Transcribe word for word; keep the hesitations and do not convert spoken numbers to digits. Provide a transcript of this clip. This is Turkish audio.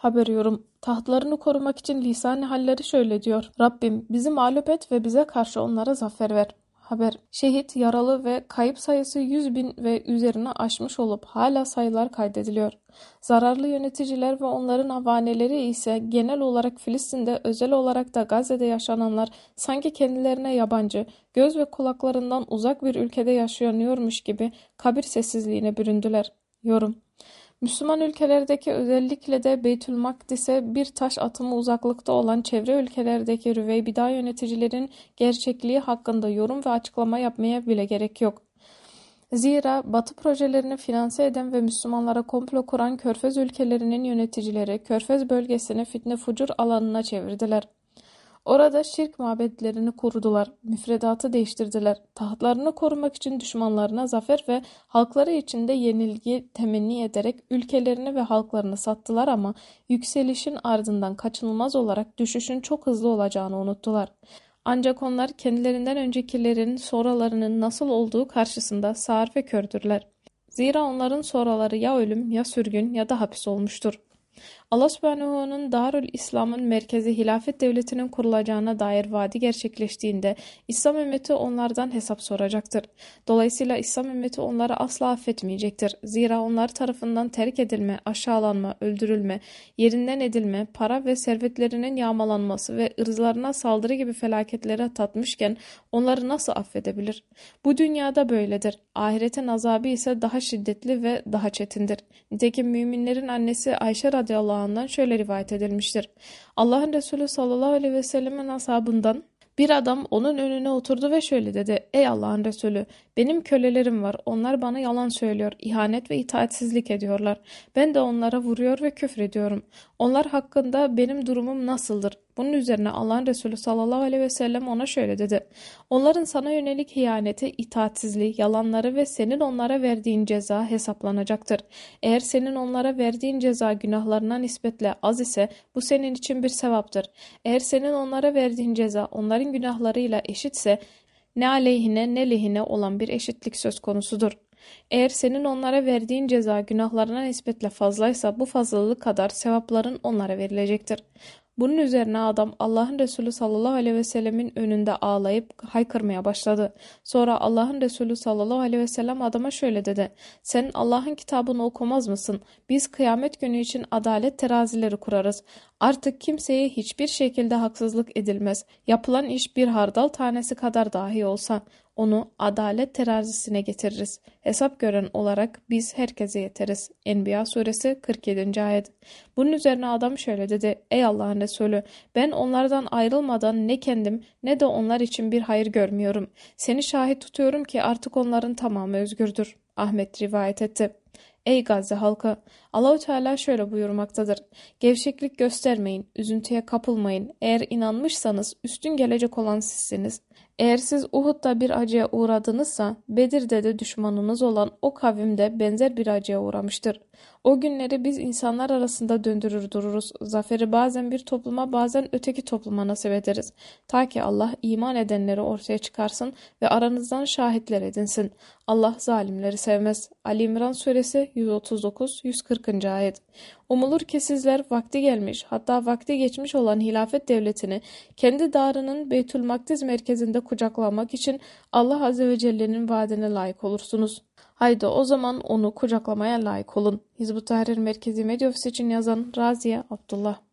Haber yorum. Tahtlarını korumak için lisan-ı halleri şöyle diyor. Rabbim bizi mağlup et ve bize karşı onlara zafer ver. Haber. Şehit, yaralı ve kayıp sayısı yüz bin ve üzerine aşmış olup hala sayılar kaydediliyor. Zararlı yöneticiler ve onların avaneleri ise genel olarak Filistin'de, özel olarak da Gazze'de yaşananlar sanki kendilerine yabancı, göz ve kulaklarından uzak bir ülkede yaşanıyormuş gibi kabir sessizliğine büründüler. Yorum. Müslüman ülkelerdeki, özellikle de Beytülmakdis'e bir taş atımı uzaklıkta olan çevre ülkelerdeki Rüveybida yöneticilerin gerçekliği hakkında yorum ve açıklama yapmaya bile gerek yok. Zira Batı projelerini finanse eden ve Müslümanlara komplo kuran Körfez ülkelerinin yöneticileri Körfez bölgesini fitne fucur alanına çevirdiler. Orada şirk mabedlerini kurdular, müfredatı değiştirdiler, tahtlarını korumak için düşmanlarına zafer ve halkları içinde yenilgi temenni ederek ülkelerini ve halklarını sattılar ama yükselişin ardından kaçınılmaz olarak düşüşün çok hızlı olacağını unuttular. Ancak onlar kendilerinden öncekilerin sonralarının nasıl olduğu karşısında sağır ve kördürler. Zira onların sonraları ya ölüm, ya sürgün, ya da hapis olmuştur. Allah Subhanahu'nun Darül İslam'ın merkezi hilafet devletinin kurulacağına dair vaadi gerçekleştiğinde İslam ümmeti onlardan hesap soracaktır. Dolayısıyla İslam ümmeti onları asla affetmeyecektir. Zira onlar tarafından terk edilme, aşağılanma, öldürülme, yerinden edilme, para ve servetlerinin yağmalanması ve ırzlarına saldırı gibi felaketlere tatmışken onları nasıl affedebilir? Bu dünyada böyledir. Ahiretin azabı ise daha şiddetli ve daha çetindir. Nitekim müminlerin annesi Ayşe radıyallahu anh'dan şöyle rivayet edilmiştir. Allah'ın Resulü sallallahu aleyhi ve sellemin ashabından bir adam onun önüne oturdu ve şöyle dedi. Ey Allah'ın Resulü, benim kölelerim var. Onlar bana yalan söylüyor, ihanet ve itaatsizlik ediyorlar. Ben de onlara vuruyor ve küfrediyorum. Onlar hakkında benim durumum nasıldır? Bunun üzerine Allah'ın Resulü sallallahu aleyhi ve sellem ona şöyle dedi. Onların sana yönelik ihaneti, itaatsizliği, yalanları ve senin onlara verdiğin ceza hesaplanacaktır. Eğer senin onlara verdiğin ceza günahlarına nispetle az ise bu senin için bir sevaptır. Eğer senin onlara verdiğin ceza onların günahlarıyla eşitse ne aleyhine ne lehine olan bir eşitlik söz konusudur. Eğer senin onlara verdiğin ceza günahlarına nispetle fazlaysa bu fazlalık kadar sevapların onlara verilecektir. Bunun üzerine adam Allah'ın Resulü sallallahu aleyhi ve sellemin önünde ağlayıp haykırmaya başladı. Sonra Allah'ın Resulü sallallahu aleyhi ve sellem adama şöyle dedi. Sen Allah'ın kitabını okumaz mısın? Biz kıyamet günü için adalet terazileri kurarız. Artık kimseye hiçbir şekilde haksızlık edilmez. Yapılan iş bir hardal tanesi kadar dahi olsa onu adalet terazisine getiririz. Hesap gören olarak biz herkese yeteriz. Enbiya suresi kırk yedinci ayet. Bunun üzerine adam şöyle dedi. Ey Allah'ın Resulü, ben onlardan ayrılmadan ne kendim ne de onlar için bir hayır görmüyorum. Seni şahit tutuyorum ki artık onların tamamı özgürdür. Ahmet rivayet etti. Ey Gazze halkı! Allahu Teala şöyle buyurmaktadır. Gevşeklik göstermeyin, üzüntüye kapılmayın. Eğer inanmışsanız üstün gelecek olan sizsiniz. Eğer siz Uhud'da bir acıya uğradınızsa Bedir'de de düşmanınız olan o kavim de benzer bir acıya uğramıştır. O günleri biz insanlar arasında döndürür dururuz. Zaferi bazen bir topluma bazen öteki topluma nasip ederiz. Ta ki Allah iman edenleri ortaya çıkarsın ve aranızdan şahitler edinsin. Allah zalimleri sevmez. Ali İmran suresi yüz otuz dokuz yüz kırkıncı ayet. Umulur ki sizler vakti gelmiş, hatta vakti geçmiş olan hilafet devletini kendi darının Beytülmakdis merkezinde kucaklamak için Allah Azze ve Celle'nin vaadine layık olursunuz. Haydi o zaman onu kucaklamaya layık olun. Hizb-ut Tahrir Merkezi Medya Ofisi için yazan Raziye Abdullah.